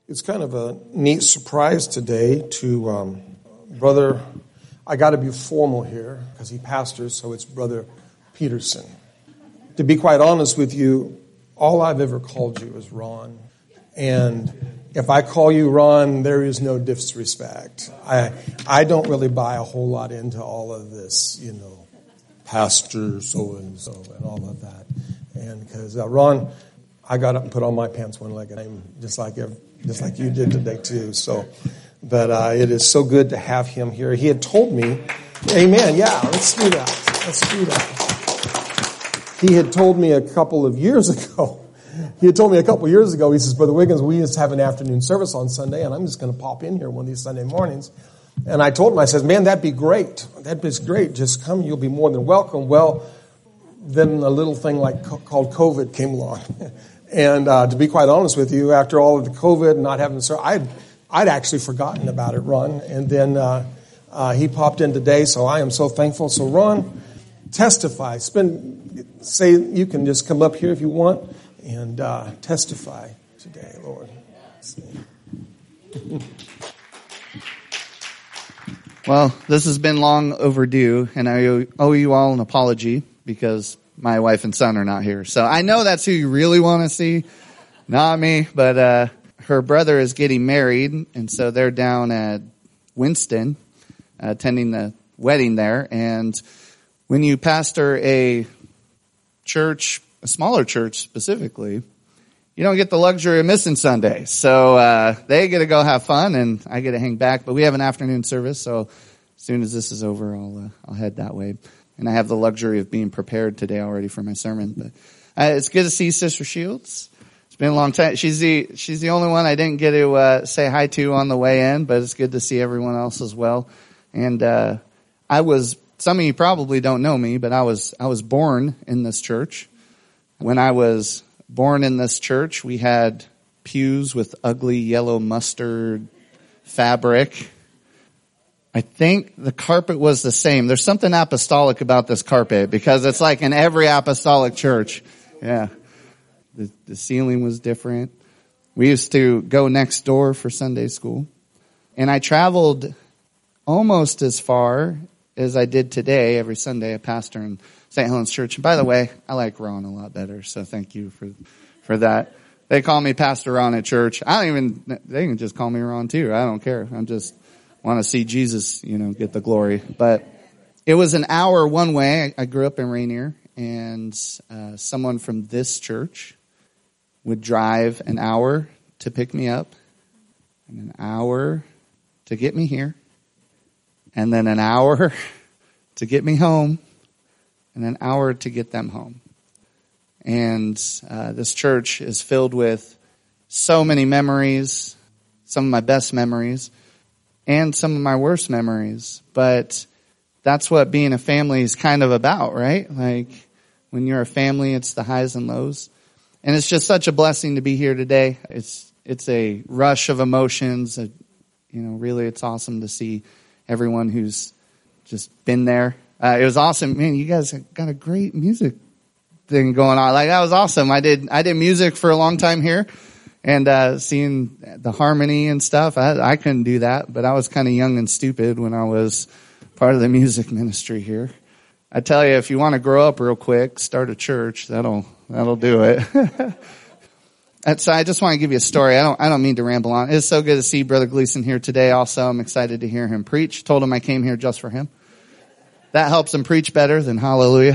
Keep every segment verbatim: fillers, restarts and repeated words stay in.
It's kind of a neat surprise today to um, Brother, I got to be formal here because he pastors, so it's Brother Peterson. To be quite honest with you, all I've ever called you is Ron. And if I call you Ron, there is no disrespect. I I don't really buy a whole lot into all of this, you know, pastor so-and-so and all of that. And because uh, Ron, I got up and put on my pants one leg, and I'm just like every, just like you did today too. So, but uh, it is so good to have him here. He had told me, amen, yeah, let's do that. Let's do that. He had told me a couple of years ago, he had told me a couple of years ago, he says, Brother Wiggins, we just have an afternoon service on Sunday, and I'm just going to pop in here one of these Sunday mornings. And I told him, I says, man, that'd be great. That'd be great. Just come. You'll be more than welcome. Well, then a little thing like called COVID came along. And uh, to be quite honest with you, after all of the COVID and not having the service, I'd, I'd actually forgotten about it, Ron. And then uh, uh, he popped in today, so I am so thankful. So, Ron, testify. Spend, say you can just come up here if you want and uh, testify today, Lord. Well, this has been long overdue, and I owe you all an apology because my wife and son are not here. So I know that's who you really want to see, not me, but uh her brother is getting married, and so they're down at Winston uh, attending the wedding there. And when you pastor a church, a smaller church specifically, you don't get the luxury of missing Sunday. So uh they get to go have fun, and I get to hang back. But we have an afternoon service, so as soon as this is over, I'll uh, I'll head that way. And I have the luxury of being prepared today already for my sermon. But uh, it's good to see Sister Shields. It's been a long time. She's the she's the only one I didn't get to uh, say hi to on the way in, but it's good to see everyone else as well. And uh I was, some of you probably don't know me, but I was I was born in this church. When I was born in this church, we had pews with ugly yellow mustard fabric. I think the carpet was the same. There's something apostolic about this carpet because it's like in every apostolic church. Yeah. The, the ceiling was different. We used to go next door for Sunday school. And I traveled almost as far as I did today. Every Sunday I pastor in Saint Helens Church. And by the way, I like Ron a lot better. So thank you for, for that. They call me Pastor Ron at church. I don't even, they can just call me Ron too. I don't care. I'm just, want to see Jesus, you know, get the glory. But it was an hour one way. I grew up in Rainier, and uh, someone from this church would drive an hour to pick me up, and an hour to get me here, and then an hour to get me home, and an hour to get them home. And uh, this church is filled with so many memories, some of my best memories, and some of my worst memories. But that's what being a family is kind of about, right? Like when you're a family, it's the highs and lows. And it's just such a blessing to be here today. It's it's a rush of emotions. You know, really, it's awesome to see everyone who's just been there. Uh, it was awesome. Man, you guys got a great music thing going on. Like, that was awesome. I did I did music for a long time here. And uh seeing the harmony and stuff, I, I couldn't do that, but I was kind of young and stupid when I was part of the music ministry here. I tell you, if you want to grow up real quick, start a church. That'll that'll do it. And so I just want to give you a story. I don't I don't mean to ramble on. It's so good to see Brother Gleason here today. Also, I'm excited to hear him preach. Told him I came here just for him. That helps him preach better than hallelujah.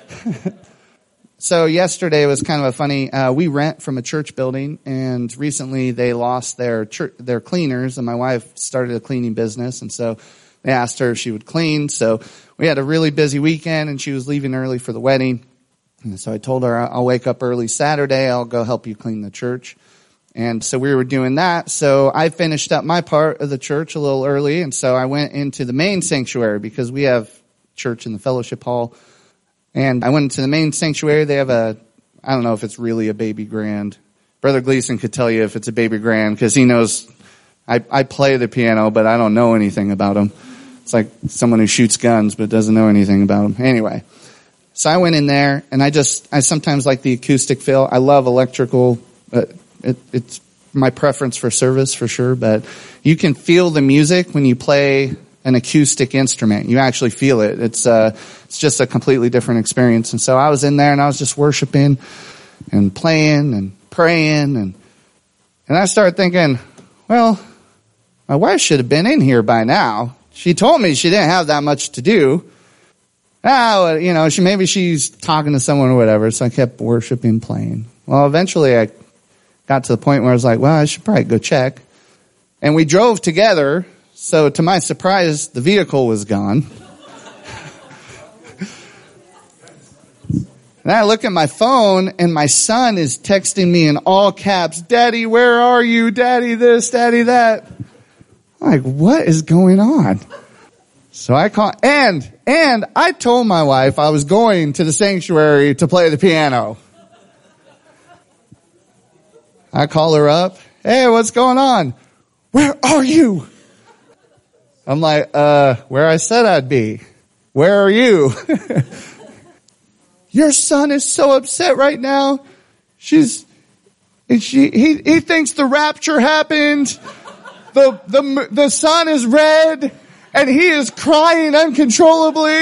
So yesterday was kind of a funny, uh, we rent from a church building, and recently they lost their church, their cleaners, and my wife started a cleaning business, and so they asked her if she would clean. So we had a really busy weekend, and she was leaving early for the wedding. And so I told her, I'll wake up early Saturday, I'll go help you clean the church. And so we were doing that. So I finished up my part of the church a little early, and so I went into the main sanctuary because we have church in the fellowship hall. And I went into the main sanctuary. They have a, I don't know if it's really a baby grand. Brother Gleason could tell you if it's a baby grand because he knows I, I play the piano, but I don't know anything about him. It's like someone who shoots guns but doesn't know anything about them. Anyway, so I went in there, and I just, I sometimes like the acoustic feel. I love electrical, but it, it's my preference for service for sure, but you can feel the music when you play an acoustic instrument. You actually feel it. It's uh, it's just a completely different experience. And so I was in there and I was just worshiping and playing and praying, and and I started thinking, well, my wife should have been in here by now. She told me she didn't have that much to do. Ah, you know, she maybe she's talking to someone or whatever. So I kept worshiping, playing. Well, eventually I got to the point where I was like, well, I should probably go check. And we drove together. So to my surprise, the vehicle was gone. And I look at my phone and my son is texting me in all caps, Daddy, where are you? Daddy this, Daddy that. I'm like, what is going on? So I call, and, and I told my wife I was going to the sanctuary to play the piano. I call her up. Hey, what's going on? Where are you? I'm like, uh, where I said I'd be. Where are you? Your son is so upset right now. She's, and she, he, he thinks the rapture happened. The, the, the sun is red and he is crying uncontrollably.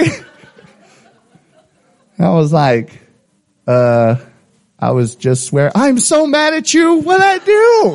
I was like, uh, I was just swearing, I'm so mad at you. What'd I do?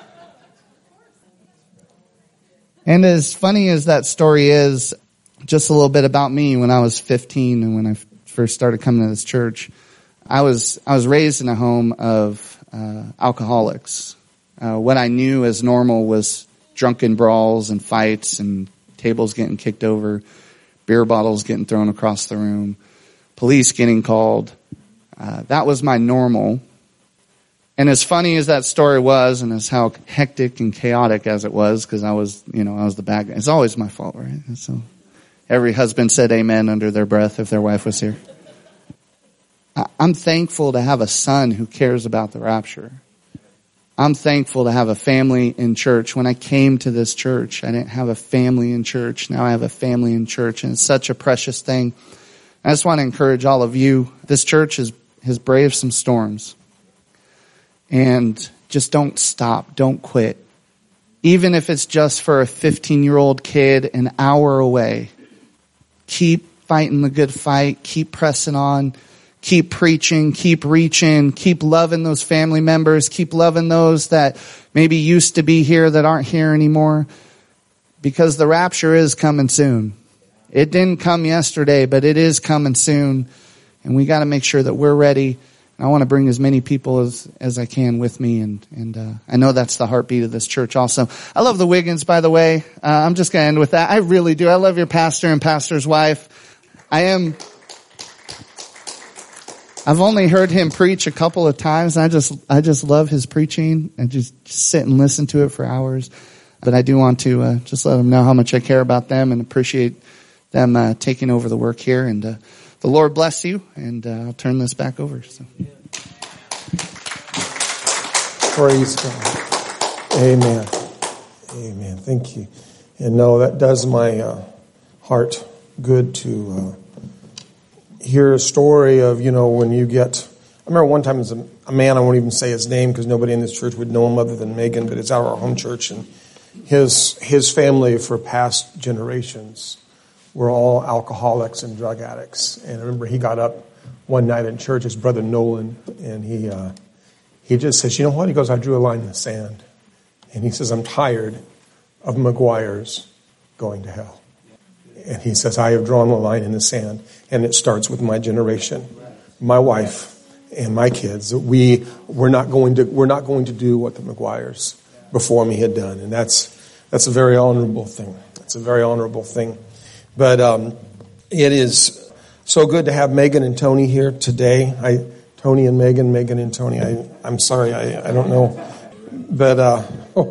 And as funny as that story is, just a little bit about me when I was fifteen and when I first started coming to this church, I was I was raised in a home of uh, alcoholics. Uh, what I knew as normal was drunken brawls and fights and tables getting kicked over, beer bottles getting thrown across the room, police getting called. Uh, that was my normal. And as funny as that story was, and as how hectic and chaotic as it was, because I was, you know, I was the bad guy. It's always my fault, right? So every husband said amen under their breath if their wife was here. I'm thankful to have a son who cares about the rapture. I'm thankful to have a family in church. When I came to this church, I didn't have a family in church. Now I have a family in church, and it's such a precious thing. I just want to encourage all of you. This church has, has braved some storms. And just don't stop. Don't quit. Even if it's just for a fifteen-year-old kid an hour away. Keep fighting the good fight. Keep pressing on. Keep preaching. Keep reaching. Keep loving those family members. Keep loving those that maybe used to be here that aren't here anymore. Because the rapture is coming soon. It didn't come yesterday, but it is coming soon. And we got to make sure that we're ready. I want to bring as many people as, as I can with me, and, and uh, I know that's the heartbeat of this church also. I love the Wiggins, by the way. Uh, I'm just going to end with that. I really do. I love your pastor and pastor's wife. I am, I've only heard him preach a couple of times. I just, I just love his preaching and just, just sit and listen to it for hours. But I do want to uh, just let them know how much I care about them and appreciate them uh, taking over the work here. And uh, the Lord bless you, and uh, I'll turn this back over. So. Praise God. Amen. Amen. Thank you. And no, that does my uh, heart good to uh, hear a story of, you know, when you get... I remember one time as a, a man, I won't even say his name because nobody in this church would know him other than Megan, but it's out of our home church, and his his family for past generations were all alcoholics and drug addicts. And I remember he got up one night in church, his brother Nolan, and he uh, he just says, you know what? He goes, I drew a line in the sand. And he says, I'm tired of McGuire's going to hell. And he says, I have drawn a line in the sand, and it starts with my generation, my wife, and my kids. We we're not going to we're not going to do what the McGuires before me had done, and that's that's a very honorable thing. It's a very honorable thing. But um, it is so good to have Megan and Tony here today. I, Tony and Megan, Megan and Tony. I, I'm sorry, I, I don't know, but uh,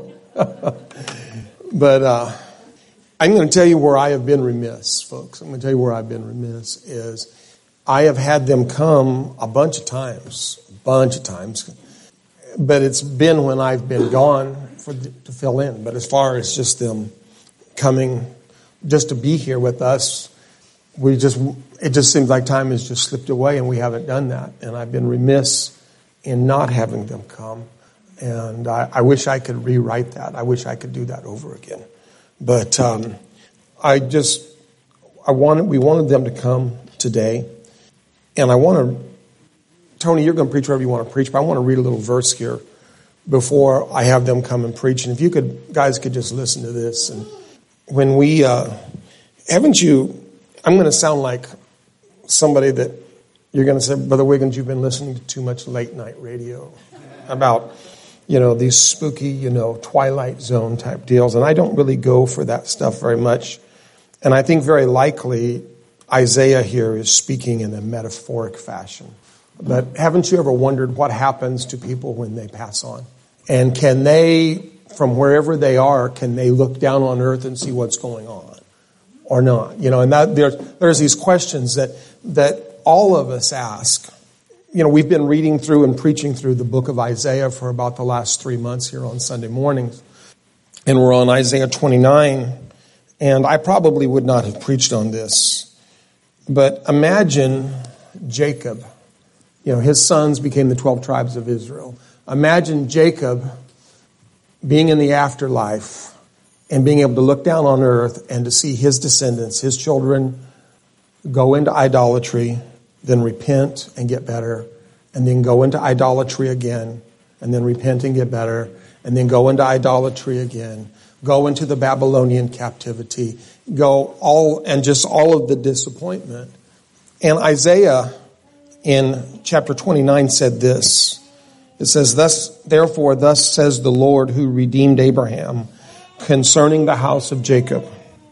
but uh, I'm going to tell you where I have been remiss, folks. I'm going to tell you where I've been remiss is I have had them come a bunch of times, a bunch of times, but it's been when I've been gone for the, to fill in. But as far as just them coming just to be here with us, we just, it just seems like time has just slipped away and we haven't done that. And I've been remiss in not having them come. And I, I wish I could rewrite that. I wish I could do that over again. But um, I just, I wanted, we wanted them to come today. And I want to, Tony, you're going to preach wherever you want to preach, but I want to read a little verse here before I have them come and preach. And if you could, guys could just listen to this. And when we, uh, haven't you, I'm going to sound like somebody that you're going to say, Brother Wiggins, you've been listening to too much late night radio about, you know, these spooky, you know, Twilight Zone type deals. And I don't really go for that stuff very much. And I think very likely Isaiah here is speaking in a metaphoric fashion. But haven't you ever wondered what happens to people when they pass on? And can they, from wherever they are, can they look down on earth and see what's going on or not? You know, and that there's, there's these questions that, that all of us ask. You know, we've been reading through and preaching through the book of Isaiah for about the last three months here on Sunday mornings. And we're on Isaiah twenty-nine. And I probably would not have preached on this. But imagine Jacob. You know, his sons became the twelve tribes of Israel. Imagine Jacob being in the afterlife and being able to look down on earth and to see his descendants, his children, go into idolatry, then repent and get better, and then go into idolatry again, and then repent and get better, and then go into idolatry again, go into the Babylonian captivity, go all, and just all of the disappointment. And Isaiah in chapter twenty-nine said this. It says, "Thus, therefore, thus says the Lord who redeemed Abraham concerning the house of Jacob.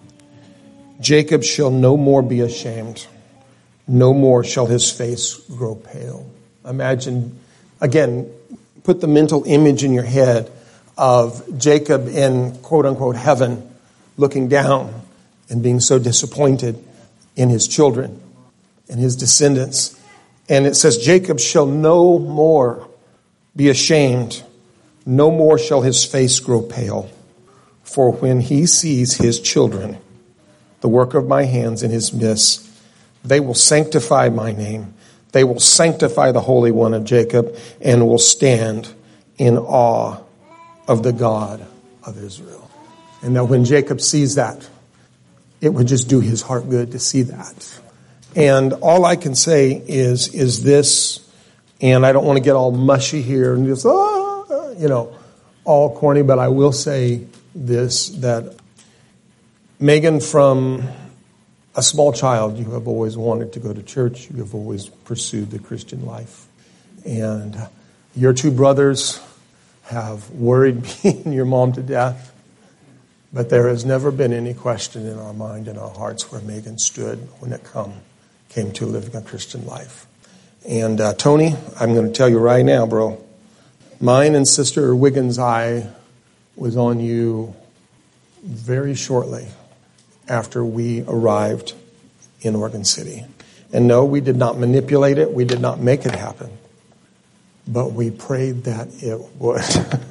Jacob shall no more be ashamed. No more shall his face grow pale." Imagine, again, put the mental image in your head of Jacob in quote unquote heaven, looking down and being so disappointed in his children and his descendants. And it says, Jacob shall no more be ashamed. No more shall his face grow pale. For when he sees his children, the work of my hands in his midst, they will sanctify my name. They will sanctify the Holy One of Jacob and will stand in awe of the God of Israel. And that when Jacob sees that, it would just do his heart good to see that. And all I can say is, is this, and I don't want to get all mushy here and just, ah, you know, all corny, but I will say this, that Megan, from a small child, you have always wanted to go to church. You have always pursued the Christian life. And your two brothers have worried me and your mom to death. But there has never been any question in our mind and our hearts where Megan stood when it come, came to living a Christian life. And uh, Tony, I'm going to tell you right now, bro, mine and Sister Wiggins' eye was on you very shortly after we arrived in Oregon City. And no, we did not manipulate it. We did not make it happen. But we prayed that it would.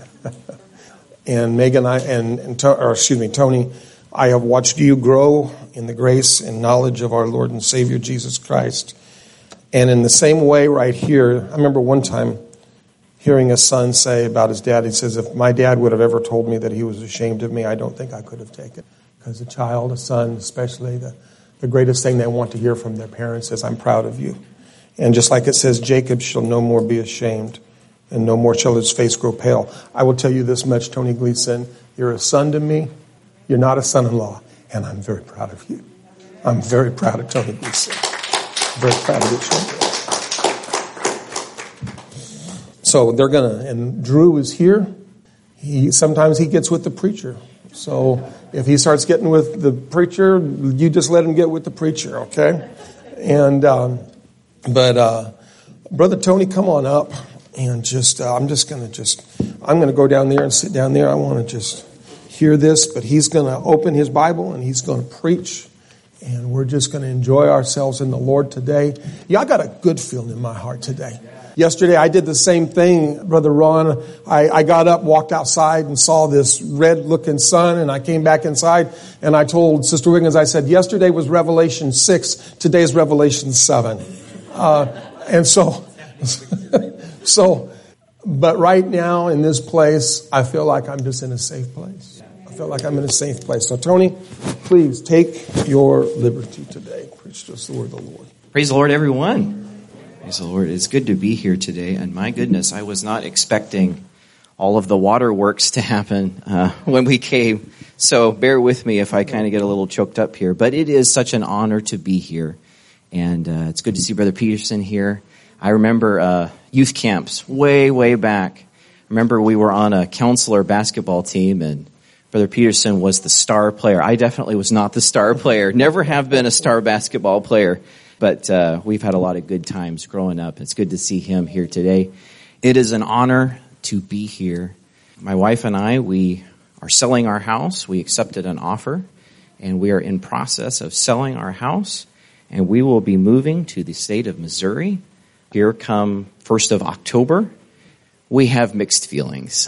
And Megan, I, and, and or excuse me, Tony, I have watched you grow in the grace and knowledge of our Lord and Savior Jesus Christ. And in the same way right here, I remember one time hearing a son say about his dad, he says, if my dad would have ever told me that he was ashamed of me, I don't think I could have taken it. Because a child, a son especially, the, the greatest thing they want to hear from their parents is, I'm proud of you. And just like it says, Jacob shall no more be ashamed, and no more shall his face grow pale. I will tell you this much, Tony Gleason, you're a son to me. You're not a son-in-law, and I'm very proud of you. I'm very proud of Tony Gleason. Very proud of you, Tony. So they're gonna, and Drew is here. He sometimes he gets with the preacher. So if he starts getting with the preacher, you just let him get with the preacher, okay? And um, but uh, Brother Tony, come on up and just uh, I'm just gonna just I'm gonna go down there and sit down there. I want to just hear this, but he's gonna open his Bible and he's gonna preach, and we're just gonna enjoy ourselves in the Lord today. Yeah, I got a good feeling in my heart today. Yesterday, I did the same thing, Brother Ron. I, I got up, walked outside, and saw this red-looking sun, and I came back inside, and I told Sister Wiggins, I said, yesterday was Revelation six, today's Revelation seven. Uh, and so, so But right now in this place, I feel like I'm just in a safe place. I feel like I'm in a safe place. So Tony, please take your liberty today. Preach to us the word of the Lord. Praise the Lord, everyone. Praise the Lord. It's good to be here today. And my goodness, I was not expecting all of the waterworks to happen uh, when we came. So bear with me if I kind of get a little choked up here. But it is such an honor to be here. And uh, it's good to see Brother Peterson here. I remember uh, youth camps way, way back. Remember we were on a counselor basketball team, and Brother Peterson was the star player. I definitely was not the star player. Never have been a star basketball player. But uh, we've had a lot of good times growing up. It's good to see him here today. It is an honor to be here. My wife and I, we are selling our house. We accepted an offer, and we are in process of selling our house. And we will be moving to the state of Missouri here come first of October. We have mixed feelings.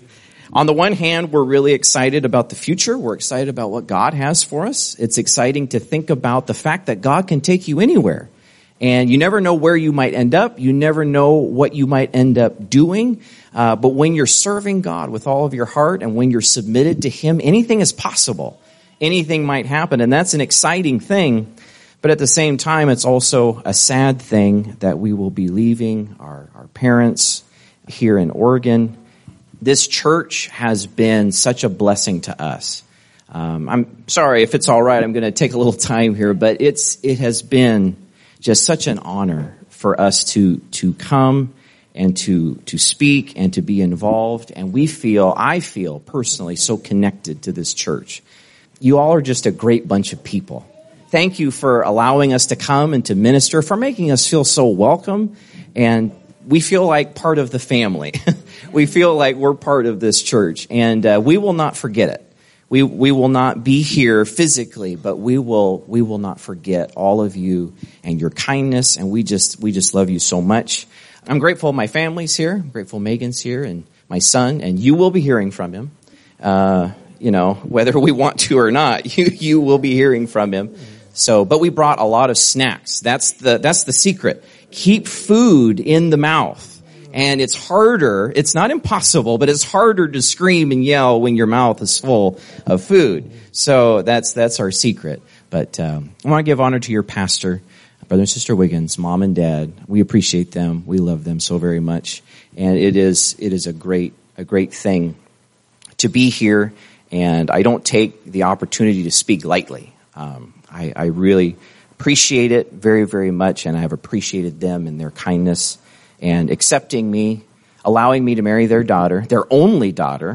On the one hand, we're really excited about the future. We're excited about what God has for us. It's exciting to think about the fact that God can take you anywhere. And you never know where you might end up. You never know what you might end up doing. Uh, but when you're serving God with all of your heart and when you're submitted to Him, anything is possible. Anything might happen. And that's an exciting thing. But at the same time, it's also a sad thing that we will be leaving our, our parents here in Oregon. This church has been such a blessing to us. Um, I'm sorry if it's all right. I'm going to take a little time here, but it's it has been just such an honor for us to to come and to to speak and to be involved. And we feel, I feel personally, so connected to this church. You all are just a great bunch of people. Thank you for allowing us to come and to minister, for making us feel so welcome, and we feel like part of the family. We feel like we're part of this church, and uh, we will not forget it. We we will not be here physically, but we will we will not forget all of you and your kindness, and we just we just love you so much. I'm grateful my family's here. I'm grateful Megan's here, and my son, and you will be hearing from him. Uh, you know, whether we want to or not, you you will be hearing from him. So, but we brought a lot of snacks. That's the, that's the secret. Keep food in the mouth. And it's harder, it's not impossible, but it's harder to scream and yell when your mouth is full of food. So that's, that's our secret. But, um, I want to give honor to your pastor, Brother and Sister Wiggins, Mom and Dad. We appreciate them. We love them so very much. And it is, it is a great, a great thing to be here. And I don't take the opportunity to speak lightly. Um, I, I really appreciate it very, very much, and I have appreciated them and their kindness and accepting me, allowing me to marry their daughter, their only daughter,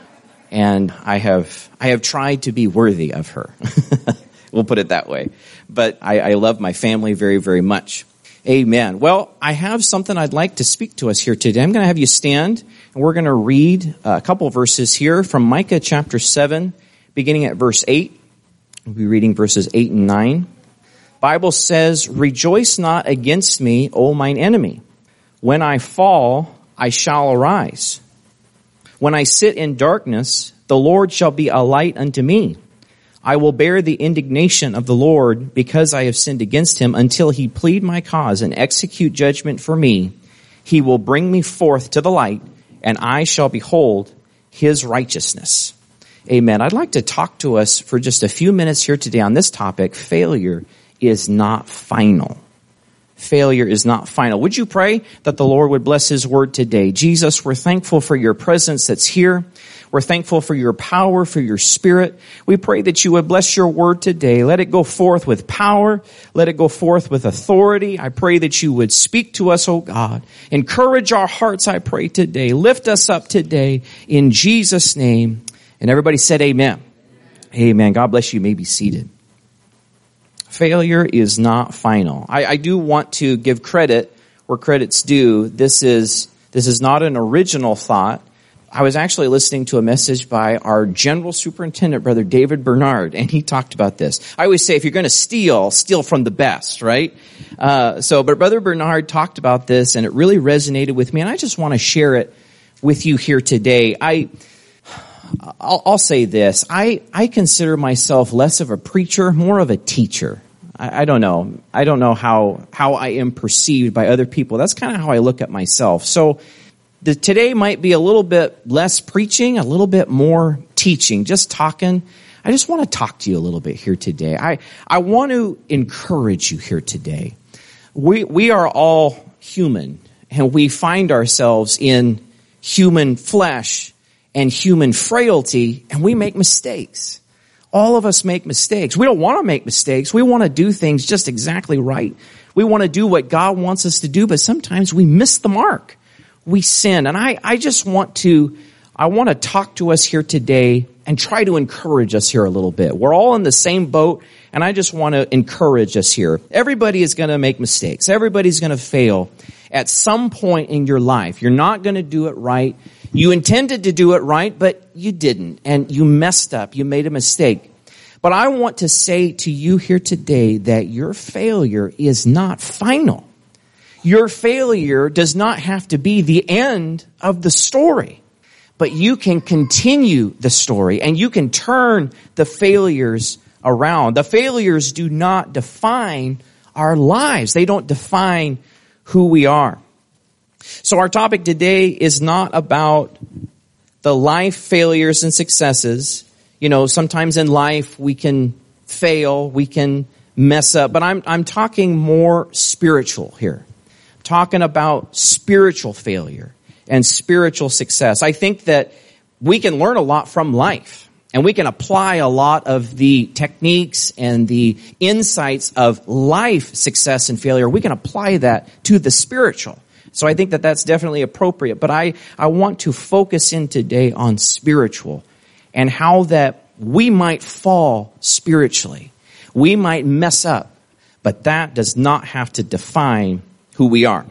and I have I have tried to be worthy of her. We'll put it that way. But I, I love my family very, very much. Amen. Well, I have something I'd like to speak to us here today. I'm going to have you stand, and we're going to read a couple verses here from Micah chapter seven, beginning at verse eight. We'll be reading verses eight and nine. Bible says, "Rejoice not against me, O mine enemy. When I fall, I shall arise. When I sit in darkness, the Lord shall be a light unto me. I will bear the indignation of the Lord because I have sinned against him until he plead my cause and execute judgment for me. He will bring me forth to the light, and I shall behold his righteousness." Amen. I'd like to talk to us for just a few minutes here today on this topic. Failure is not final. Failure is not final. Would you pray that the Lord would bless his word today? Jesus, we're thankful for your presence that's here. We're thankful for your power, for your spirit. We pray that you would bless your word today. Let it go forth with power. Let it go forth with authority. I pray that you would speak to us, oh God. Encourage our hearts, I pray today. Lift us up today in Jesus' name. And everybody said amen. Amen. God bless you. You may be seated. Failure is not final. I, I do want to give credit where credit's due. This is, this is not an original thought. I was actually listening to a message by our General Superintendent, Brother David Bernard, and he talked about this. I always say, if you're going to steal, steal from the best, right? Uh, so, but Brother Bernard talked about this, and it really resonated with me, and I just want to share it with you here today. I, I'll, I'll say this. I, I consider myself less of a preacher, more of a teacher. I, I don't know. I don't know how, how I am perceived by other people. That's kind of how I look at myself. So the, today might be a little bit less preaching, a little bit more teaching, just talking. I just want to talk to you a little bit here today. I, I want to encourage you here today. We, we are all human, and we find ourselves in human flesh and human frailty, and we make mistakes. All of us make mistakes. We don't want to make mistakes. We want to do things just exactly right. We want to do what God wants us to do, but sometimes we miss the mark. We sin. And I, I just want to, I want to talk to us here today and try to encourage us here a little bit. We're all in the same boat, and I just want to encourage us here. Everybody is going to make mistakes. Everybody's going to fail at some point in your life. You're not going to do it right. You intended to do it right, but you didn't, and you messed up. You made a mistake. But I want to say to you here today that your failure is not final. Your failure does not have to be the end of the story, but you can continue the story, and you can turn the failures around. The failures do not define our lives. They don't define who we are. So our topic today is not about the life failures and successes. You know, sometimes in life we can fail, we can mess up, but I'm I'm talking more spiritual here. I'm talking about spiritual failure and spiritual success. I think that we can learn a lot from life, and we can apply a lot of the techniques and the insights of life success and failure. We can apply that to the spiritual. So I think that that's definitely appropriate. But I, I want to focus in today on spiritual and how that we might fall spiritually. We might mess up, but that does not have to define who we are.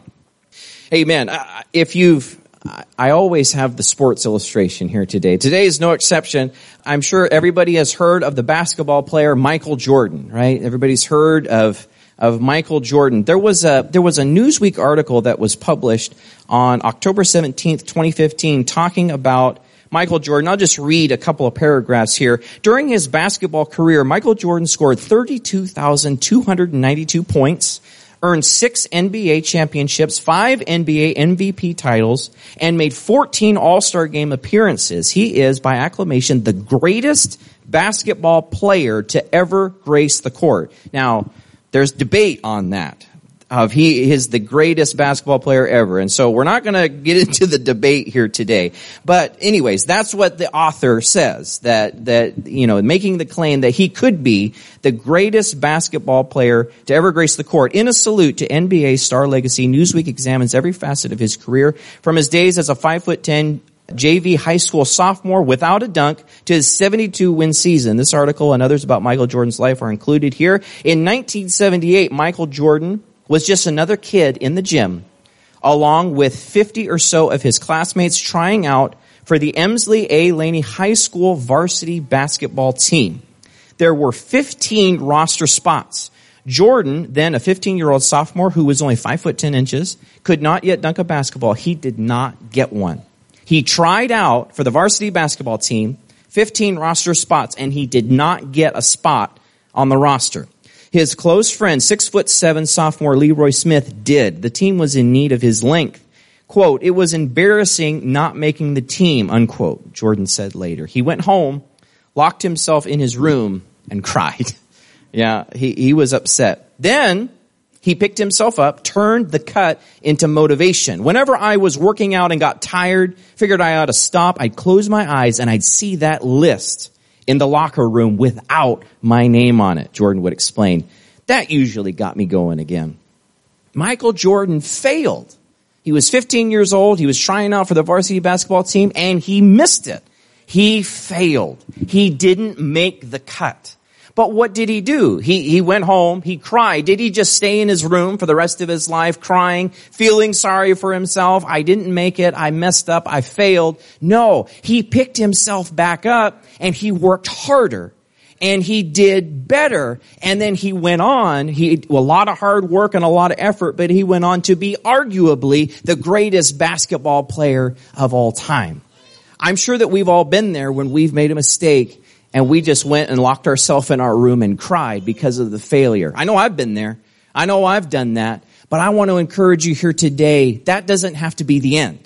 Amen. If you've, I always have the sports illustration here today. Today is no exception. I'm sure everybody has heard of the basketball player Michael Jordan, right? Everybody's heard of of Michael Jordan. There was a there was a Newsweek article that was published on October seventeenth, twenty fifteen, talking about Michael Jordan. I'll just read a couple of paragraphs here. During his basketball career, Michael Jordan scored thirty-two thousand two hundred ninety-two points, earned six N B A championships, five N B A M V P titles, and made fourteen All-Star Game appearances. He is, by acclamation, the greatest basketball player to ever grace the court. Now, there's debate on that. Of he is the greatest basketball player ever. And so we're not going to get into the debate here today. But anyways, that's what the author says, that, that, you know, making the claim that he could be the greatest basketball player to ever grace the court. In a salute to N B A star legacy, Newsweek examines every facet of his career, from his days as a five foot ten J V high school sophomore without a dunk to his seventy-two win season. This article and others about Michael Jordan's life are included here. In nineteen seventy-eight, Michael Jordan was just another kid in the gym, along with fifty or so of his classmates trying out for the Emsley A. Laney High School varsity basketball team. There were fifteen roster spots. Jordan, then a fifteen-year-old sophomore who was only five foot ten inches, could not yet dunk a basketball. He did not get one. He tried out for the varsity basketball team, fifteen roster spots, and he did not get a spot on the roster. His close friend, six foot seven sophomore Leroy Smith, did. The team was in need of his length. Quote, "It was embarrassing not making the team," unquote, Jordan said later. He went home, locked himself in his room, and cried. Yeah, he, he was upset. Then he picked himself up, turned the cut into motivation. Whenever I was working out and got tired, figured I ought to stop, I'd close my eyes and I'd see that list in the locker room without my name on it, Jordan would explain. That usually got me going again. Michael Jordan failed. He was fifteen years old. He was trying out for the varsity basketball team, and he missed it. He failed. He didn't make the cut. But what did he do? He, he went home, he cried. Did he just stay in his room for the rest of his life crying, feeling sorry for himself? I didn't make it. I messed up. I failed. No, he picked himself back up and he worked harder and he did better. And then he went on, he, a lot of hard work and a lot of effort, but he went on to be arguably the greatest basketball player of all time. I'm sure that we've all been there when we've made a mistake and we just went and locked ourselves in our room and cried because of the failure. I know I've been there. I know I've done that. But I want to encourage you here today, that doesn't have to be the end.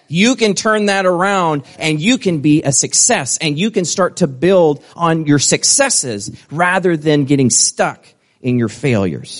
You can turn that around and you can be a success and you can start to build on your successes rather than getting stuck in your failures.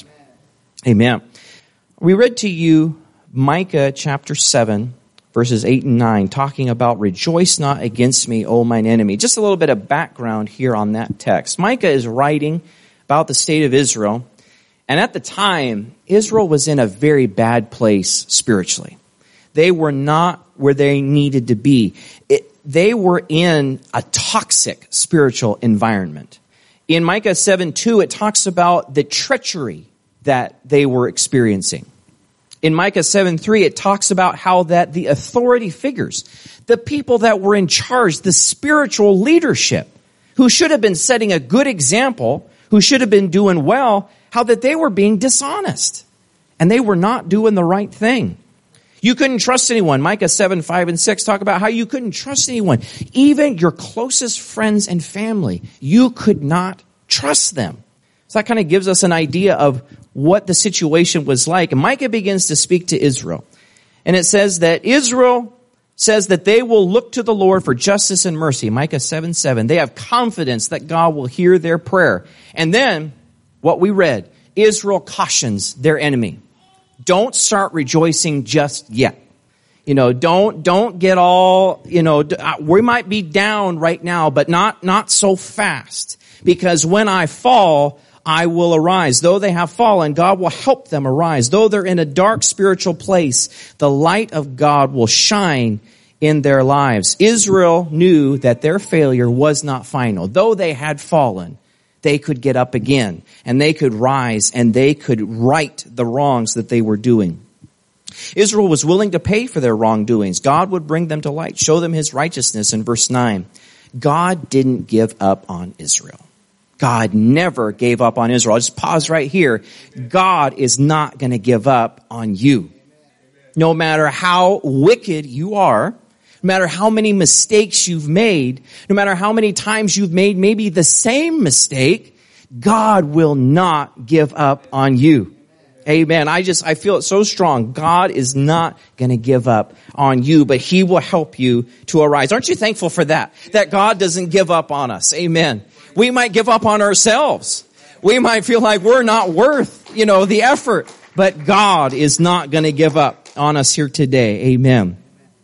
Amen. We read to you Micah chapter seven, verses eight and nine, talking about rejoice not against me, O mine enemy. Just a little bit of background here on that text. Micah is writing about the state of Israel. And at the time, Israel was in a very bad place spiritually. They were not where they needed to be. It, they were in a toxic spiritual environment. In Micah seven two, it talks about the treachery that they were experiencing. In Micah seven three, it talks about how that the authority figures, the people that were in charge, the spiritual leadership, who should have been setting a good example, who should have been doing well, how that they were being dishonest and they were not doing the right thing. You couldn't trust anyone. Micah seven, five, and six talk about how you couldn't trust anyone. Even your closest friends and family, you could not trust them. So that kind of gives us an idea of what the situation was like. And Micah begins to speak to Israel. And it says that Israel says that they will look to the Lord for justice and mercy. Micah seven, seven. They have confidence that God will hear their prayer. And then, what we read, Israel cautions their enemy. Don't start rejoicing just yet. You know, don't, don't get all, you know, we might be down right now, but not, not so fast. Because when I fall, I will arise. Though they have fallen, God will help them arise. Though they're in a dark spiritual place, the light of God will shine in their lives. Israel knew that their failure was not final. Though they had fallen, they could get up again and they could rise and they could right the wrongs that they were doing. Israel was willing to pay for their wrongdoings. God would bring them to light, show them his righteousness in verse nine. God didn't give up on Israel. God never gave up on Israel. I'll just pause right here. God is not going to give up on you. No matter how wicked you are, no matter how many mistakes you've made, no matter how many times you've made maybe the same mistake, God will not give up on you. Amen. I just, I feel it so strong. God is not going to give up on you, but he will help you to arise. Aren't you thankful for that? That God doesn't give up on us. Amen. We might give up on ourselves. We might feel like we're not worth, you know, the effort, but God is not going to give up on us here today. Amen.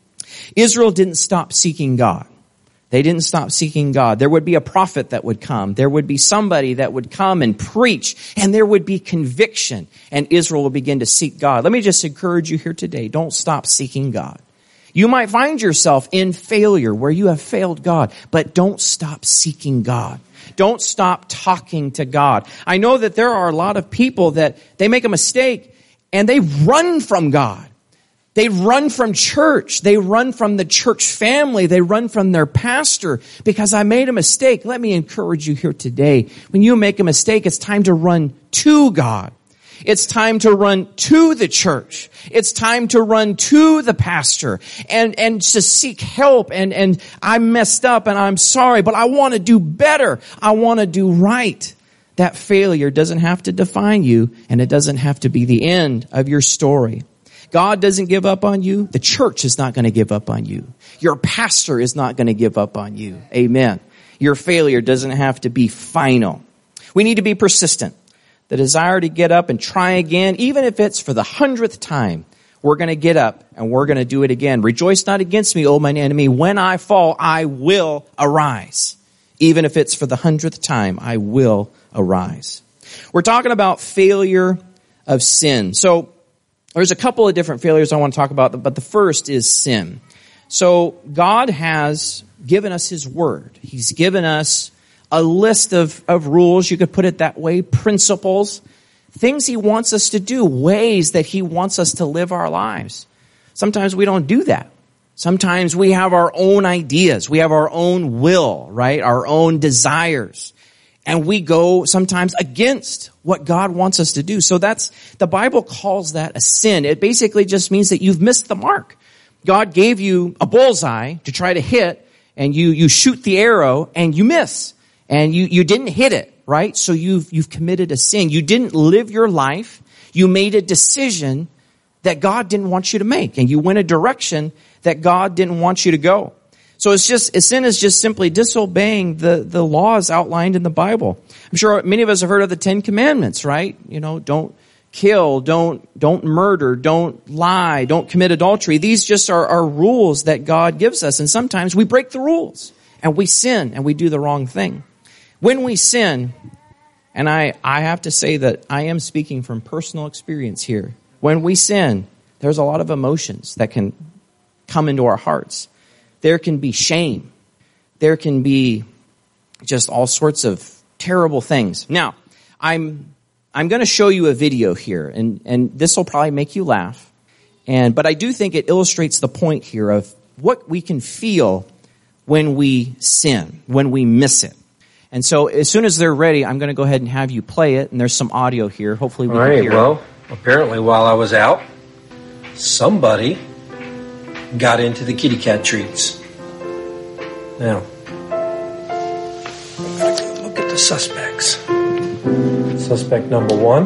Israel didn't stop seeking God. They didn't stop seeking God. There would be a prophet that would come. There would be somebody that would come and preach, and there would be conviction, and Israel would begin to seek God. Let me just encourage you here today. Don't stop seeking God. You might find yourself in failure where you have failed God, but don't stop seeking God. Don't stop talking to God. I know that there are a lot of people that they make a mistake and they run from God. They run from church. They run from the church family. They run from their pastor because I made a mistake. Let me encourage you here today. When you make a mistake, it's time to run to God. It's time to run to the church. It's time to run to the pastor and, and to seek help. And, and I messed up and I'm sorry, but I want to do better. I want to do right. That failure doesn't have to define you, and it doesn't have to be the end of your story. God doesn't give up on you. The church is not going to give up on you. Your pastor is not going to give up on you. Amen. Your failure doesn't have to be final. We need to be persistent. The desire to get up and try again, even if it's for the hundredth time, we're going to get up and we're going to do it again. Rejoice not against me, O mine enemy. When I fall, I will arise. Even if it's for the hundredth time, I will arise. We're talking about failure of sin. So there's a couple of different failures I want to talk about, but the first is sin. So God has given us his word. He's given us a list of, of rules, you could put it that way, principles, things he wants us to do, ways that he wants us to live our lives. Sometimes we don't do that. Sometimes we have our own ideas. We have our own will, right? Our own desires. And we go sometimes against what God wants us to do. So that's, the Bible calls that a sin. It basically just means that you've missed the mark. God gave you a bullseye to try to hit, and you, you shoot the arrow and you miss. And you, you didn't hit it, right? So you've, you've committed a sin. You didn't live your life. You made a decision that God didn't want you to make. And you went a direction that God didn't want you to go. So it's just, sin is just simply disobeying the, the laws outlined in the Bible. I'm sure many of us have heard of the Ten Commandments, right? You know, don't kill, don't, don't murder, don't lie, don't commit adultery. These just are, are rules that God gives us. And sometimes we break the rules and we sin and we do the wrong thing. When we sin, and I, I have to say that I am speaking from personal experience here. When we sin, there's a lot of emotions that can come into our hearts. There can be shame. There can be just all sorts of terrible things. Now, I'm I'm going to show you a video here, and, and this will probably make you laugh. And but I do think it illustrates the point here of what we can feel when we sin, when we miss it. And so as soon as they're ready, I'm going to go ahead and have you play it. And there's some audio here. Hopefully we all can right, hear well, it. Apparently while I was out, somebody got into the kitty cat treats. Now, I'm going to go look at the suspects. Suspect number one.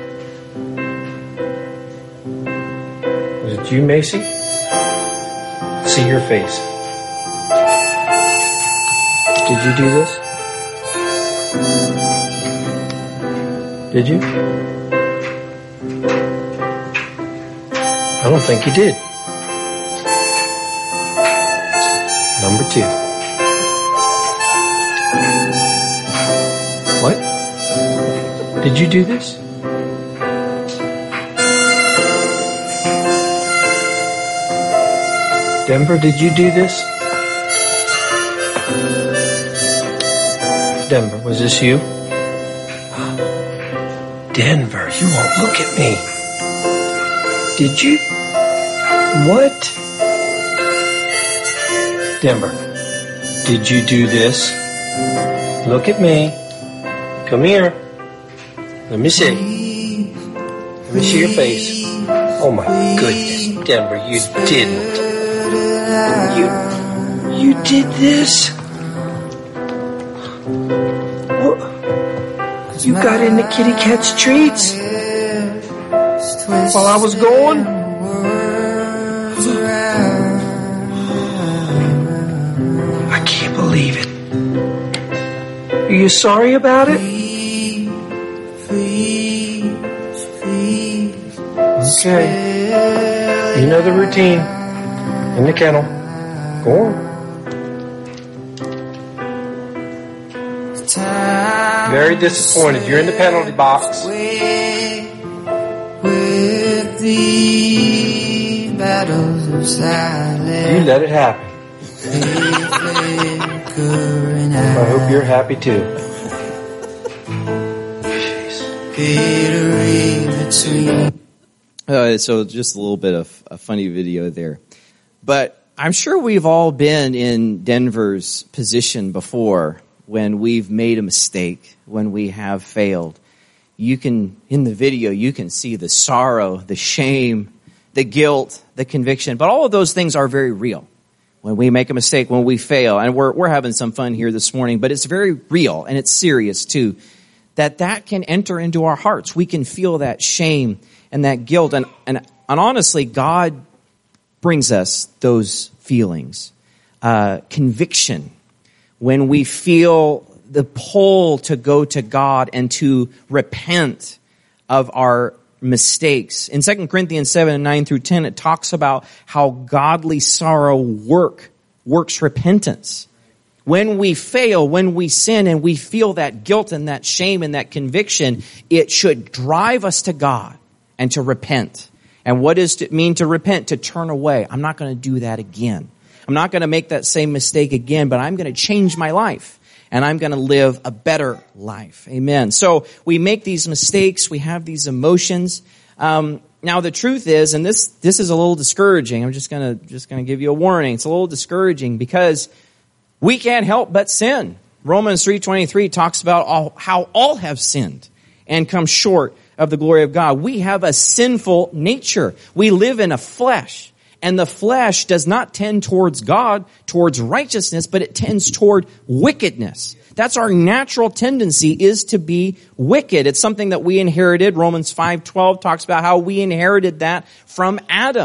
Was it you, Macy? See your face. Did you do this? Did you? I don't think you did. Number two. What? Did you do this? Denver, did you do this? Denver, was this you? Denver, you won't look at me. Did you? What? Denver, did you do this? Look at me. Come here. Let me see. Let me see your face. Oh my goodness, Denver, you didn't. You, you did this? What? You got into kitty cat's treats? While I was gone? I can't believe it. Are you sorry about it? Okay. You know the routine. In the kennel. Go on. Very disappointed. You're in the penalty box. With the battles of silence. You let it happen. I hope you're happy too. Uh, so just a little bit of a funny video there. But I'm sure we've all been in Denver's position before when we've made a mistake, when we have failed. You can, in the video, you can see the sorrow, the shame, the guilt, the conviction. But all of those things are very real. When we make a mistake, when we fail, and we're, we're having some fun here this morning, but it's very real and it's serious too, that that can enter into our hearts. We can feel that shame and that guilt. And, and, and honestly, God brings us those feelings. Uh, conviction. When we feel the pull to go to God and to repent of our mistakes. In Second Corinthians seven, nine through ten, it talks about how godly sorrow work, works repentance. When we fail, when we sin and we feel that guilt and that shame and that conviction, it should drive us to God and to repent. And what does it mean to repent? To turn away. I'm not going to do that again. I'm not going to make that same mistake again, but I'm going to change my life and I'm going to live a better life. Amen. So we make these mistakes. We have these emotions. Um, now the truth is, and this, this is a little discouraging. I'm just going to, just going to give you a warning. It's a little discouraging because we can't help but sin. Romans three twenty-three talks about all, how all have sinned and come short of the glory of God. We have a sinful nature. We live in a flesh. And the flesh does not tend towards God, towards righteousness, but it tends toward wickedness. That's our natural tendency, is to be wicked. It's something that we inherited. Romans five twelve talks about how we inherited that from Adam.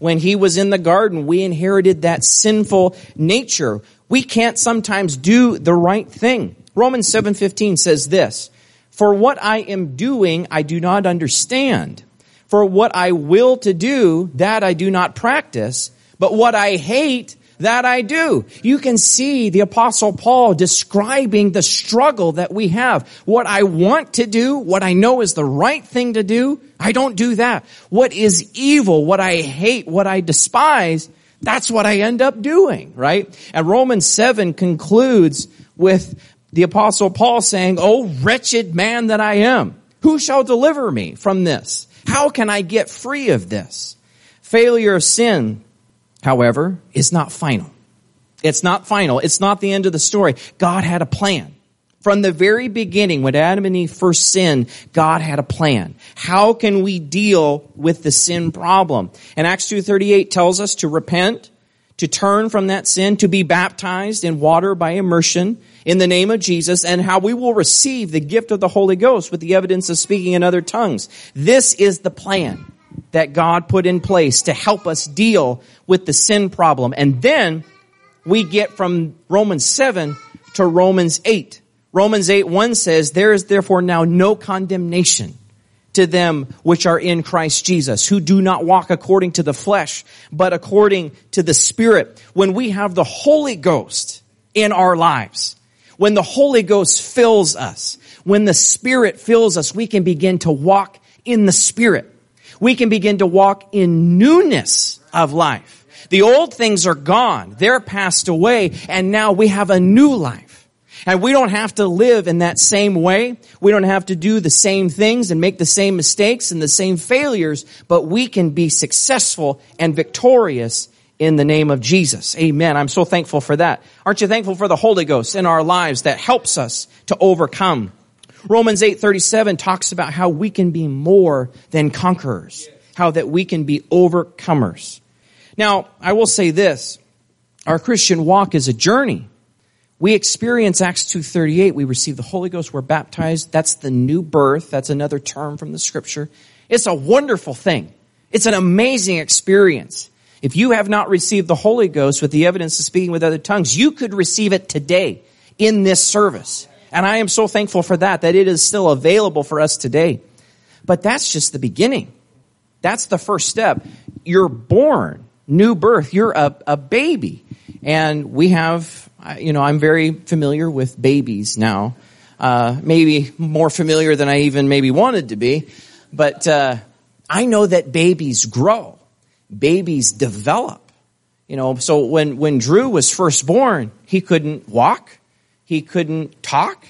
When he was in the garden, we inherited that sinful nature. We can't sometimes do the right thing. Romans seven fifteen says this, "For what I am doing, I do not understand. For what I will to do, that I do not practice. But what I hate, that I do." You can see the Apostle Paul describing the struggle that we have. What I want to do, what I know is the right thing to do, I don't do that. What is evil, what I hate, what I despise, that's what I end up doing, right? And Romans seven concludes with the Apostle Paul saying, "Oh, wretched man that I am, who shall deliver me from this? How can I get free of this?" Failure of sin, however, is not final. It's not final. It's not the end of the story. God had a plan. From the very beginning, when Adam and Eve first sinned, God had a plan. How can we deal with the sin problem? And Acts two thirty-eight tells us to repent, to turn from that sin, to be baptized in water by immersion in the name of Jesus, and how we will receive the gift of the Holy Ghost with the evidence of speaking in other tongues. This is the plan that God put in place to help us deal with the sin problem. And then we get from Romans seven to Romans eight. Romans eight one says, "There is therefore now no condemnation to them which are in Christ Jesus, who do not walk according to the flesh, but according to the Spirit." When we have the Holy Ghost in our lives, when the Holy Ghost fills us, when the Spirit fills us, we can begin to walk in the Spirit. We can begin to walk in newness of life. The old things are gone. They're passed away, and now we have a new life. And we don't have to live in that same way. We don't have to do the same things and make the same mistakes and the same failures, but we can be successful and victorious in the name of Jesus. Amen. I'm so thankful for that. Aren't you thankful for the Holy Ghost in our lives that helps us to overcome? Romans eight thirty-seven talks about how we can be more than conquerors, how that we can be overcomers. Now, I will say this, our Christian walk is a journey. We experience Acts two thirty-eight. We receive the Holy Ghost. We're baptized. That's the new birth. That's another term from the Scripture. It's a wonderful thing. It's an amazing experience. If you have not received the Holy Ghost with the evidence of speaking with other tongues, you could receive it today in this service. And I am so thankful for that, that it is still available for us today. But that's just the beginning. That's the first step. You're born, new birth. You're a, a baby. And we have, you know, I'm very familiar with babies now. Uh, maybe more familiar than I even maybe wanted to be. But uh, I know that babies grow. Babies develop. You know, so when, when Drew was first born, he couldn't walk. He couldn't talk.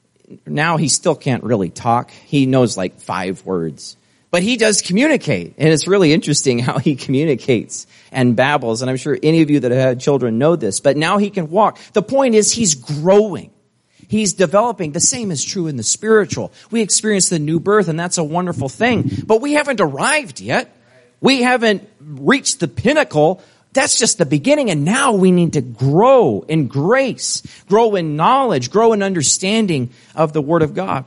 Now he still can't really talk. He knows like five words. But he does communicate. And it's really interesting how he communicates and babbles. And I'm sure any of you that have had children know this. But now he can walk. The point is he's growing. He's developing. The same is true in the spiritual. We experience the new birth, and that's a wonderful thing. But we haven't arrived yet. We haven't reached the pinnacle. That's just the beginning, and now we need to grow in grace, grow in knowledge, grow in understanding of the Word of God.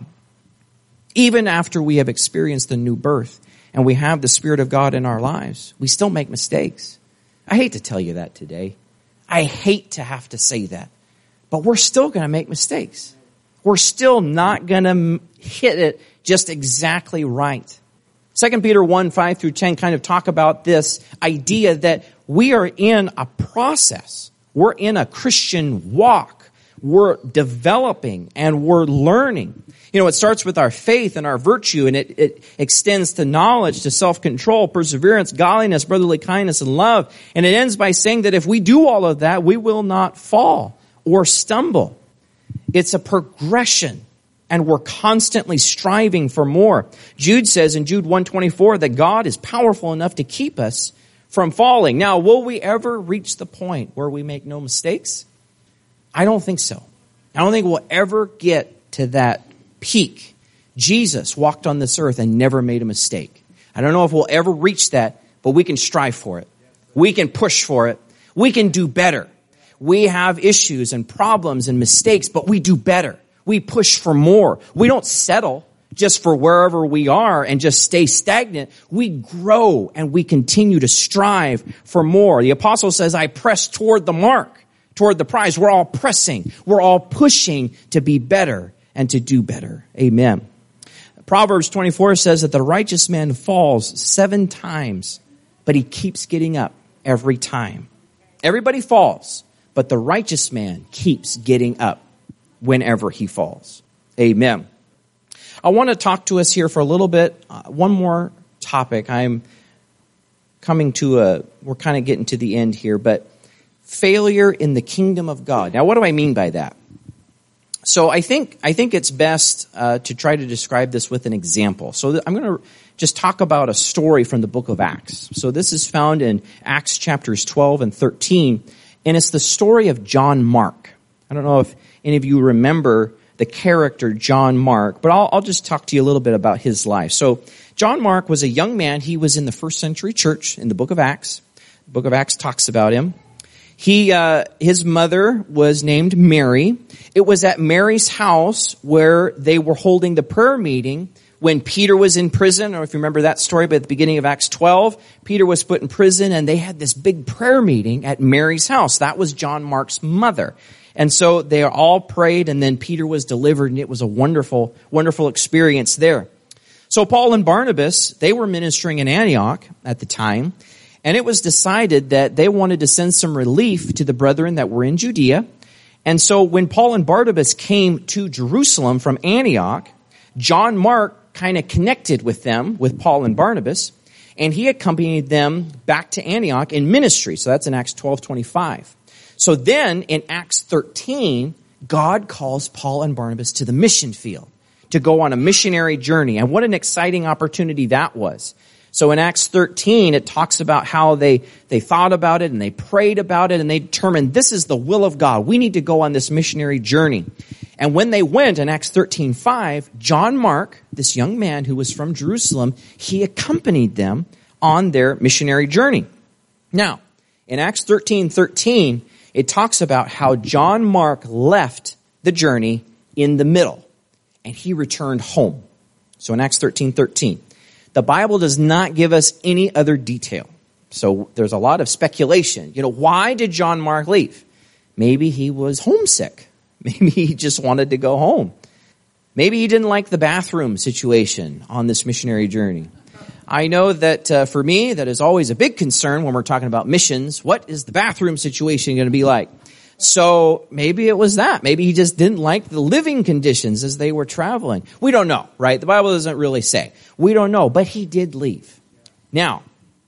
Even after we have experienced the new birth and we have the Spirit of God in our lives, we still make mistakes. I hate to tell you that today. I hate to have to say that. But we're still going to make mistakes. We're still not going to hit it just exactly right. Second Peter one, five through ten kind of talk about this idea that we are in a process. We're in a Christian walk. We're developing and we're learning. You know, it starts with our faith and our virtue, and it, it extends to knowledge, to self-control, perseverance, godliness, brotherly kindness, and love. And it ends by saying that if we do all of that, we will not fall or stumble. It's a progression. And we're constantly striving for more. Jude says in Jude one twenty-four that God is powerful enough to keep us from falling. Now, will we ever reach the point where we make no mistakes? I don't think so. I don't think we'll ever get to that peak. Jesus walked on this earth and never made a mistake. I don't know if we'll ever reach that, but we can strive for it. We can push for it. We can do better. We have issues and problems and mistakes, but we do better. We push for more. We don't settle just for wherever we are and just stay stagnant. We grow and we continue to strive for more. The apostle says, I press toward the mark, toward the prize. We're all pressing. We're all pushing to be better and to do better. Amen. Proverbs twenty-four says that the righteous man falls seven times, but he keeps getting up every time. Everybody falls, but the righteous man keeps getting up whenever he falls. Amen. I want to talk to us here for a little bit. Uh, one more topic. I'm coming to a, we're kind of getting to the end here, but failure in the kingdom of God. Now, what do I mean by that? So I think, I think it's best uh, to try to describe this with an example. So th- I'm going to just talk about a story from the book of Acts. So this is found in Acts chapters twelve and thirteen, and it's the story of John Mark. I don't know if any of you remember the character John Mark, but I'll, I'll just talk to you a little bit about his life. So John Mark was a young man. He was in the first century church in the book of Acts. The book of Acts talks about him. He, uh, his mother was named Mary. It was at Mary's house where they were holding the prayer meeting when Peter was in prison. I don't know if you remember that story, but at the beginning of Acts twelve, Peter was put in prison and they had this big prayer meeting at Mary's house. That was John Mark's mother. And so they all prayed, and then Peter was delivered, and it was a wonderful, wonderful experience there. So Paul and Barnabas, they were ministering in Antioch at the time, and it was decided that they wanted to send some relief to the brethren that were in Judea. And so when Paul and Barnabas came to Jerusalem from Antioch, John Mark kind of connected with them, with Paul and Barnabas, and he accompanied them back to Antioch in ministry. So that's in Acts twelve twenty-five. So then in Acts thirteen, God calls Paul and Barnabas to the mission field to go on a missionary journey. And what an exciting opportunity that was. So in Acts thirteen, it talks about how they, they thought about it and they prayed about it and they determined this is the will of God. We need to go on this missionary journey. And when they went in Acts thirteen five, John Mark, this young man who was from Jerusalem, he accompanied them on their missionary journey. Now, in Acts thirteen thirteen, it talks about how John Mark left the journey in the middle and he returned home. So in Acts thirteen thirteen, the Bible does not give us any other detail. So there's a lot of speculation. You know, why did John Mark leave? Maybe he was homesick. Maybe he just wanted to go home. Maybe he didn't like the bathroom situation on this missionary journey. I know that uh, for me, that is always a big concern when we're talking about missions. What is the bathroom situation going to be like? So maybe it was that. Maybe he just didn't like the living conditions as they were traveling. We don't know, right? The Bible doesn't really say. We don't know, but he did leave. Now,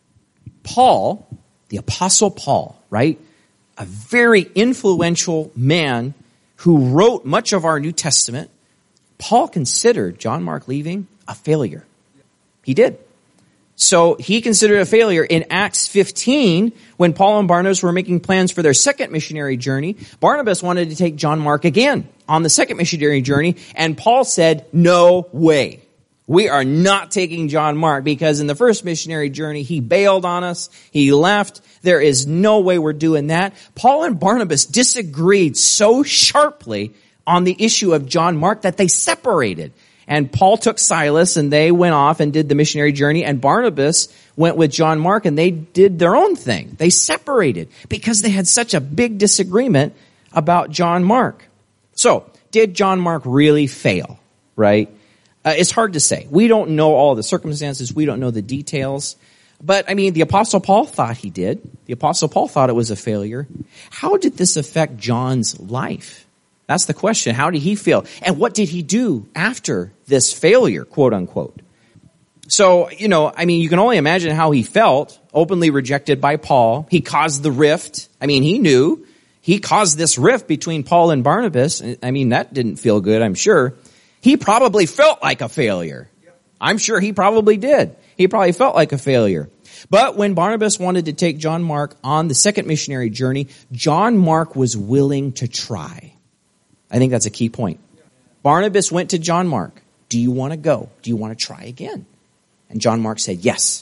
Paul, the Apostle Paul, right? A very influential man who wrote much of our New Testament. Paul considered John Mark leaving a failure. He did. So he considered it a failure. In Acts fifteen, when Paul and Barnabas were making plans for their second missionary journey, Barnabas wanted to take John Mark again on the second missionary journey, and Paul said, no way. We are not taking John Mark because in the first missionary journey, he bailed on us. He left. There is no way we're doing that. Paul and Barnabas disagreed so sharply on the issue of John Mark that they separated. And Paul took Silas and they went off and did the missionary journey, and Barnabas went with John Mark and they did their own thing. They separated because they had such a big disagreement about John Mark. So, did John Mark really fail, right? Uh, it's hard to say. We don't know all the circumstances. We don't know the details. But, I mean, the Apostle Paul thought he did. The Apostle Paul thought it was a failure. How did this affect John's life? That's the question. How did he feel? And what did he do after this failure, quote unquote? So, you know, I mean, you can only imagine how he felt, openly rejected by Paul. He caused the rift. I mean, he knew. He caused this rift between Paul and Barnabas. I mean, that didn't feel good, I'm sure. He probably felt like a failure. I'm sure he probably did. He probably felt like a failure. But when Barnabas wanted to take John Mark on the second missionary journey, John Mark was willing to try. I think that's a key point. Barnabas went to John Mark. Do you want to go? Do you want to try again? And John Mark said, yes,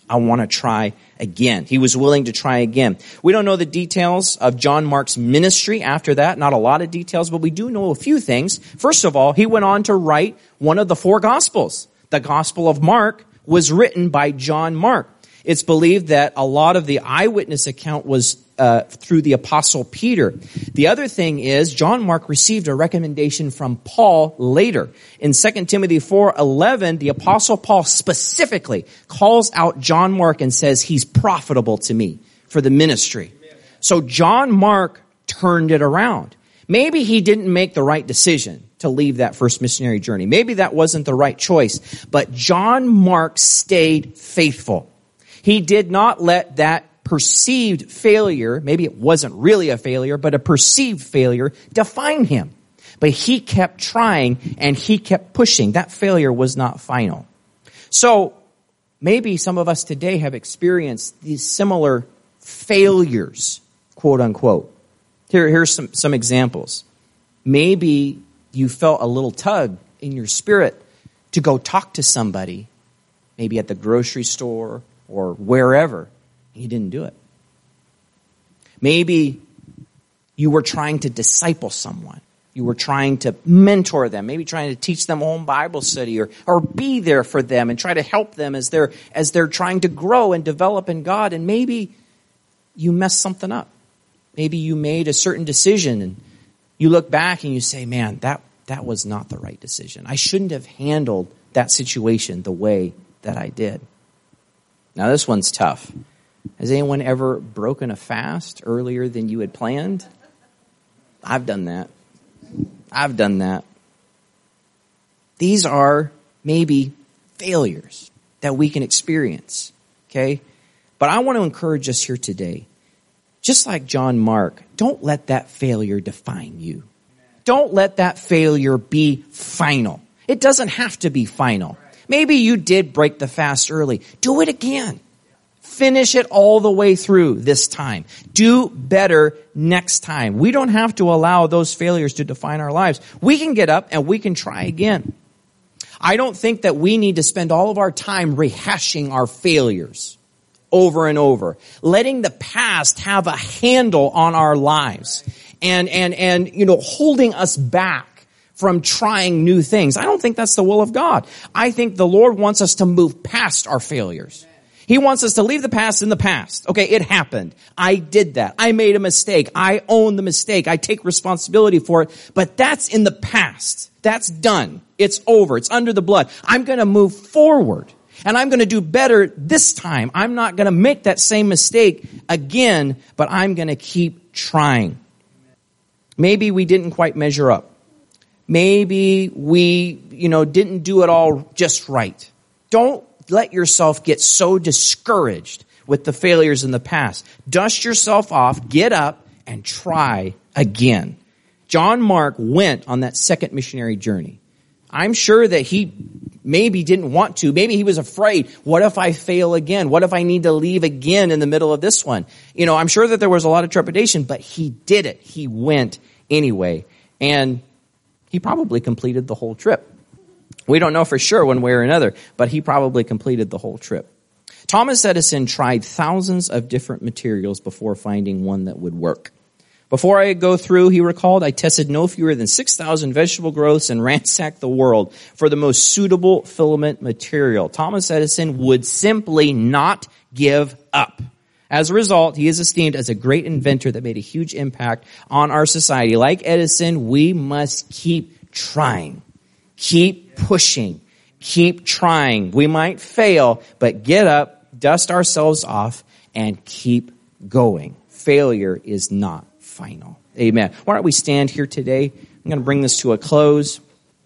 I want to try again. He was willing to try again. We don't know the details of John Mark's ministry after that, not a lot of details, but we do know a few things. First of all, he went on to write one of the four Gospels. The Gospel of Mark was written by John Mark. It's believed that a lot of the eyewitness account was uh, through the Apostle Peter. The other thing is John Mark received a recommendation from Paul later. In Second Timothy four eleven, the Apostle Paul specifically calls out John Mark and says he's profitable to me for the ministry. So John Mark turned it around. Maybe he didn't make the right decision to leave that first missionary journey. Maybe that wasn't the right choice. But John Mark stayed faithful. He did not let that perceived failure, maybe it wasn't really a failure, but a perceived failure, define him. But he kept trying and he kept pushing. That failure was not final. So maybe some of us today have experienced these similar failures, quote unquote. Here, here's some, some examples. Maybe you felt a little tug in your spirit to go talk to somebody, maybe at the grocery store or wherever. You didn't do it. Maybe you were trying to disciple someone. You were trying to mentor them, maybe trying to teach them home Bible study or, or be there for them and try to help them as they're, as they're trying to grow and develop in God. And maybe you messed something up. Maybe you made a certain decision and you look back and you say, man, that, that was not the right decision. I shouldn't have handled that situation the way that I did. Now this one's tough. Has anyone ever broken a fast earlier than you had planned? I've done that. I've done that. These are maybe failures that we can experience, okay? But I want to encourage us here today. Just like John Mark, don't let that failure define you. Don't let that failure be final. It doesn't have to be final. Maybe you did break the fast early. Do it again. Finish it all the way through this time. Do better next time. We don't have to allow those failures to define our lives. We can get up and we can try again. I don't think that we need to spend all of our time rehashing our failures over and over, letting the past have a handle on our lives and, and, and, you know, holding us back from trying new things. I don't think that's the will of God. I think the Lord wants us to move past our failures. He wants us to leave the past in the past. Okay, it happened. I did that. I made a mistake. I own the mistake. I take responsibility for it. But that's in the past. That's done. It's over. It's under the blood. I'm going to move forward. And I'm going to do better this time. I'm not going to make that same mistake again, but I'm going to keep trying. Maybe we didn't quite measure up. Maybe we, you know, didn't do it all just right. Don't let yourself get so discouraged with the failures in the past. Dust yourself off, get up, and try again. John Mark went on that second missionary journey. I'm sure that he maybe didn't want to. Maybe he was afraid. What if I fail again? What if I need to leave again in the middle of this one? You know, I'm sure that there was a lot of trepidation, but he did it. He went anyway. And he probably completed the whole trip. We don't know for sure one way or another, but he probably completed the whole trip. Thomas Edison tried thousands of different materials before finding one that would work. Before I go through, he recalled, I tested no fewer than six thousand vegetable growths and ransacked the world for the most suitable filament material. Thomas Edison would simply not give up. As a result, he is esteemed as a great inventor that made a huge impact on our society. Like Edison, we must keep trying. Keep pushing. Keep trying. We might fail, but get up, dust ourselves off, and keep going. Failure is not final. Amen. Why don't we stand here today? I'm going to bring this to a close.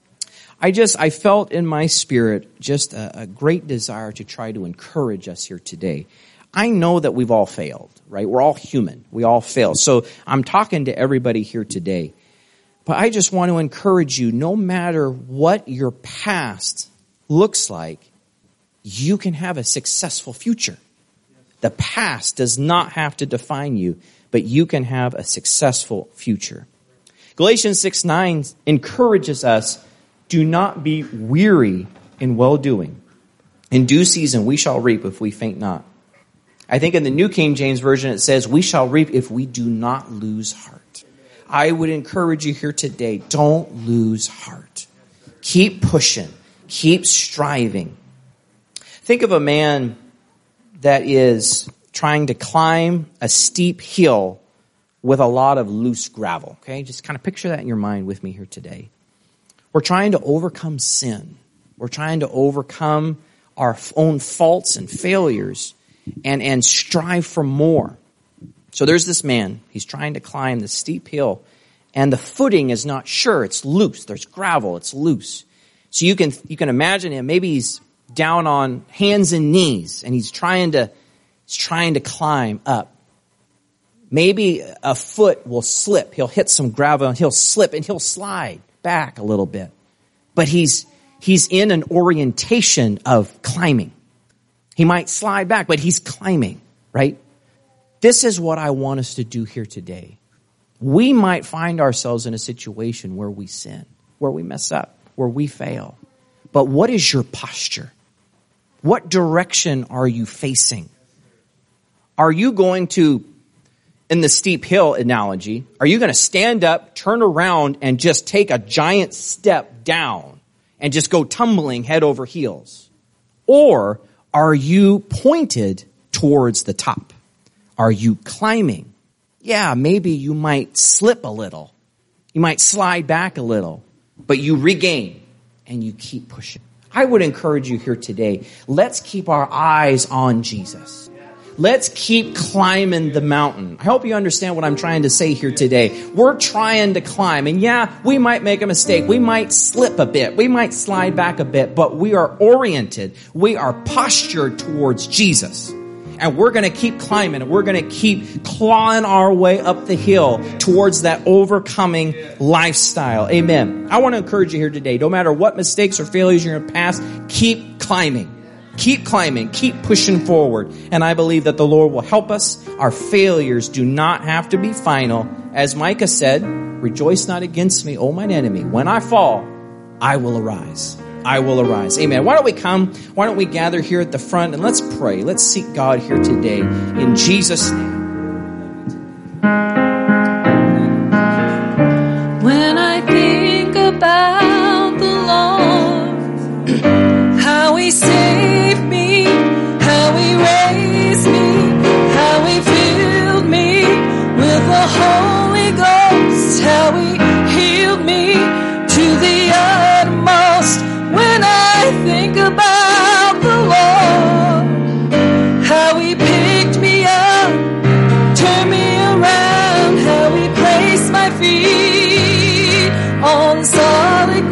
I just, I felt in my spirit just a, a great desire to try to encourage us here today. I know that we've all failed, right? We're all human. We all fail. So I'm talking to everybody here today. But I just want to encourage you, no matter what your past looks like, you can have a successful future. The past does not have to define you, but you can have a successful future. Galatians six nine encourages us, do not be weary in well-doing, In due season we shall reap if we faint not. I think in the New King James Version it says, we shall reap if we do not lose heart. I would encourage you here today, don't lose heart. Keep pushing. Keep striving. Think of a man that is trying to climb a steep hill with a lot of loose gravel. Okay, just kind of picture that in your mind with me here today. We're trying to overcome sin. We're trying to overcome our own faults and failures and, and strive for more. So there's this man. He's trying to climb the steep hill, and the footing is not sure. It's loose. There's gravel. It's loose. So you can you can imagine him. Maybe he's down on hands and knees, and he's trying to he's trying to climb up. Maybe a foot will slip. He'll hit some gravel, and he'll slip, and he'll slide back a little bit. But he's he's in an orientation of climbing. He might slide back, but he's climbing, right? This is what I want us to do here today. We might find ourselves in a situation where we sin, where we mess up, where we fail. But what is your posture? What direction are you facing? Are you going to, in the steep hill analogy, are you going to stand up, turn around, and just take a giant step down and just go tumbling head over heels? Or are you pointed towards the top? Are you climbing? Yeah, maybe you might slip a little. You might slide back a little, but you regain and you keep pushing. I would encourage you here today, let's keep our eyes on Jesus. Let's keep climbing the mountain. I hope you understand what I'm trying to say here today. We're trying to climb, and yeah, we might make a mistake. We might slip a bit. We might slide back a bit, but we are oriented. We are postured towards Jesus. And we're going to keep climbing, and we're going to keep clawing our way up the hill towards that overcoming lifestyle. Amen. I want to encourage you here today, no matter what mistakes or failures you're in the past, keep climbing. Keep climbing. Keep pushing forward. And I believe that the Lord will help us. Our failures do not have to be final. As Micah said, rejoice not against me, O mine enemy. When I fall, I will arise. I will arise. Amen. Why don't we come? Why don't we gather here at the front and let's pray. Let's seek God here today in Jesus' name. When I think about the Lord, how He saved me, how He raised me, how He filled me with the Holy Ghost, how He healed me to the uttermost. When I think about the Lord, how He picked me up, turned me around, how He placed my feet on solid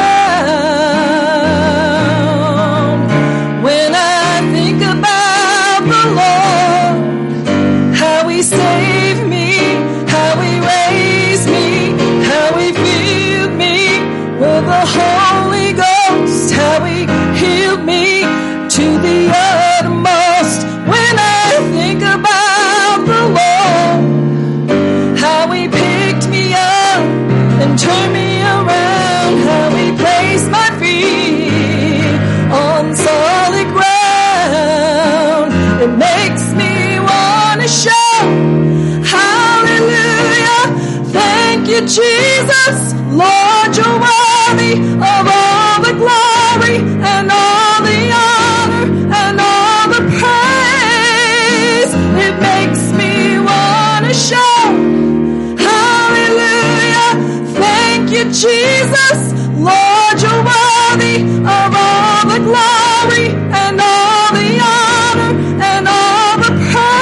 ground. When I think about the Lord, how He saved me, how He raised me, how He filled me with the Holy Ghost, how He healed me to the uttermost. When I think about the Lord, how He picked me up and turned me around, how He placed my feet on solid ground, it makes me want to shout, hallelujah, thank you, Jesus, Lord, you're worthy of all the glory and all the honor and all the praise. It makes me want to shout, hallelujah, thank you, Jesus, Lord, you're worthy of all the glory and all the honor and all the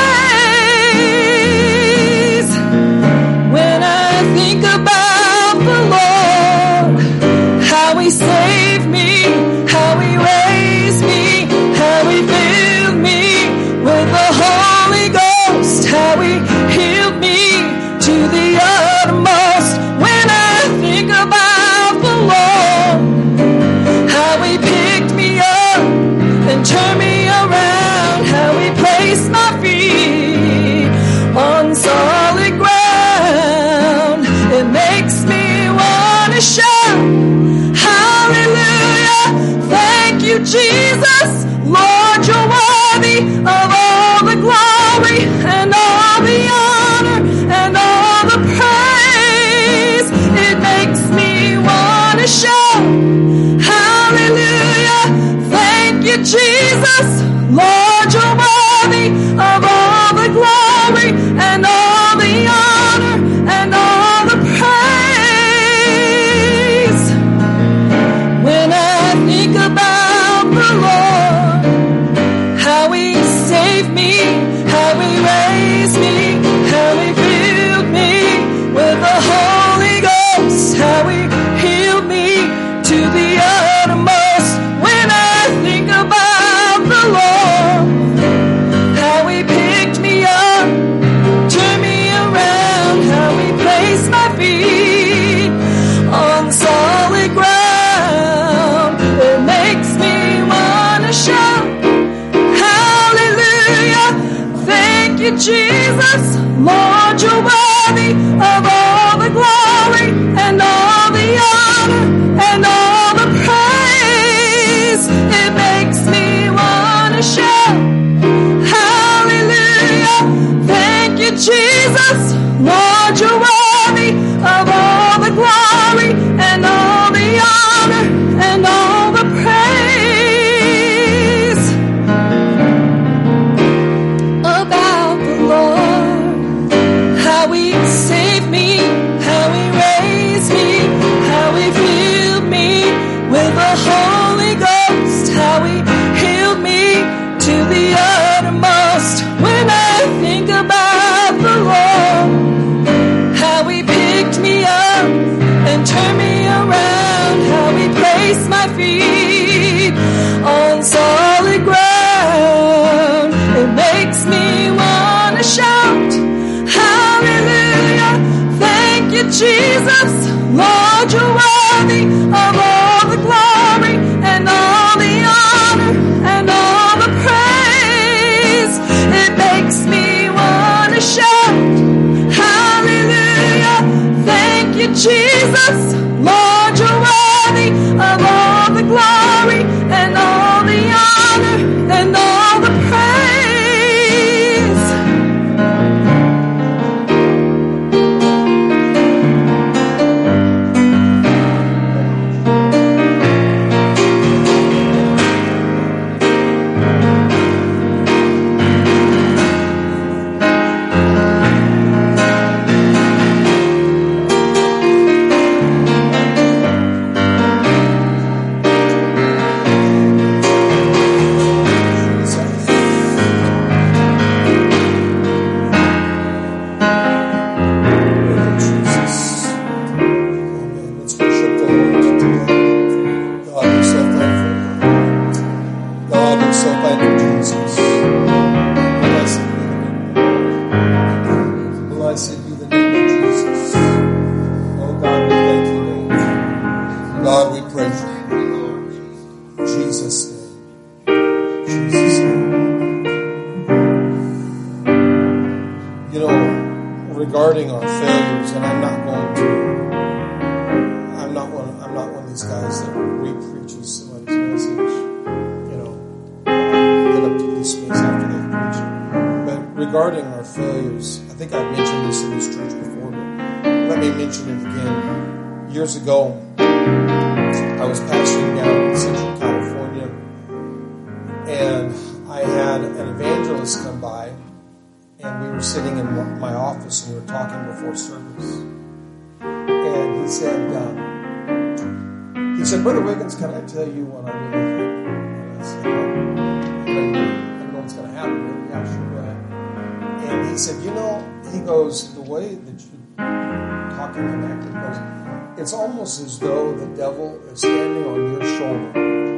praise. When I think about the Lord, how He saved me, how He raised me, how He filled me with the Holy Ghost, how He healed me to the uttermost. When I think about the Lord, how He picked me up and turned me Jesus, Lord, you're worthy of all the glory and all the honor and all the praise. It makes me want to shout, hallelujah. Thank you, Jesus, Lord, you're worthy of all the glory and all the honor and all the praise. About the Lord, how he saved me, how he raised me, how he filled me with the Holy Ghost, how he healed me to the uttermost. When I think about the Lord, how he picked me up and turned me around, how he placed my feet on solid ground, it makes me want to shout, hallelujah. Thank you, Jesus, Lord, you're worthy of all the glory and all the honor and all the praise. It makes me want to shout, hallelujah. Thank you, Jesus, Lord, you're worthy of all the glory and all the honor and all the praise. Regarding our failures, and I'm not going to, I'm not one, I'm not one of these guys that re-preaches somebody's message, you know, get up to this space after they've preached. But regarding our failures, I think I've mentioned this in this church before, but let me mention it again. Years ago, I was pastoring down in Central California, and I had an evangelist come by. And we were sitting in my office and we were talking before service. And he said, um, he said, Brother Wiggins, can I tell you what I really think? And I said, well, I don't know what's going to happen. But yeah, sure, go ahead. And he said, you know, he goes, the way that you're talking and acting, he goes, it's almost as though the devil is standing on your shoulder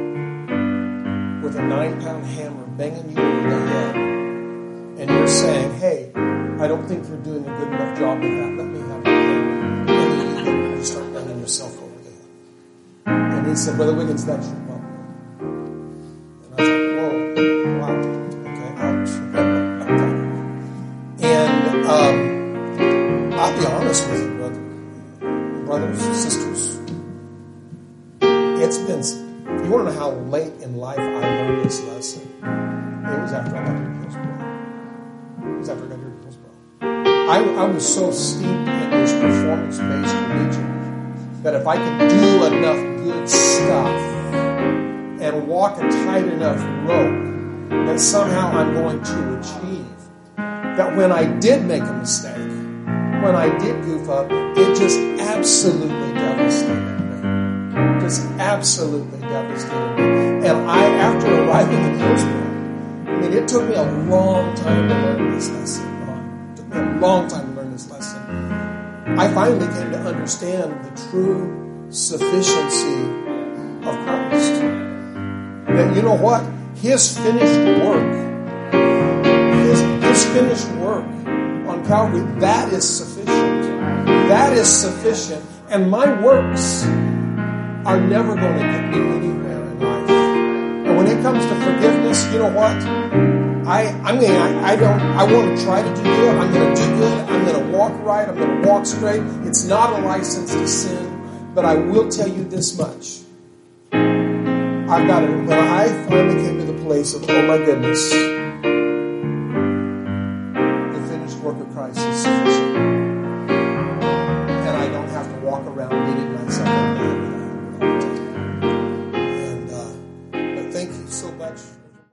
with a nine-pound hammer banging you over the head. And you're saying, hey, I don't think you're doing a good enough job with that. Let me have a hammer. And then you get and start banging yourself over the head. And he said, Brother Wiggins, that's your problem. And I thought, whoa, wow, okay, ouch. And um, I'll be honest with you, brother, brothers and sisters. It's been, you want to know how late in life I learned this lesson? It was after I got to Hillsborough. It was after I got here to Hillsborough. I, I was so steeped in this performance-based religion that if I could do enough good stuff and walk a tight enough rope that somehow I'm going to achieve, that when I did make a mistake, when I did goof up, it just absolutely devastated me. Just absolutely devastated me. And I, after arriving in Hillsborough, I mean, it took me a long time to learn this lesson. It took me a long time to learn this lesson. I finally came to understand the true sufficiency of Christ. That, you know what? His finished work, his, his finished work on Calvary, that is sufficient. That is sufficient. And my works are never going to get me anywhere in life. And when it comes to forgiveness, you know what? I, I mean, I, I don't, I want to try to do good. I'm going to do good. I'm going to walk right. I'm going to walk straight. It's not a license to sin, but I will tell you this much. I've got it. When I finally came to the place of, oh my goodness, the finished work of Christ is sufficient. And I don't have to walk around beating myself up. And, uh, but thank you so much.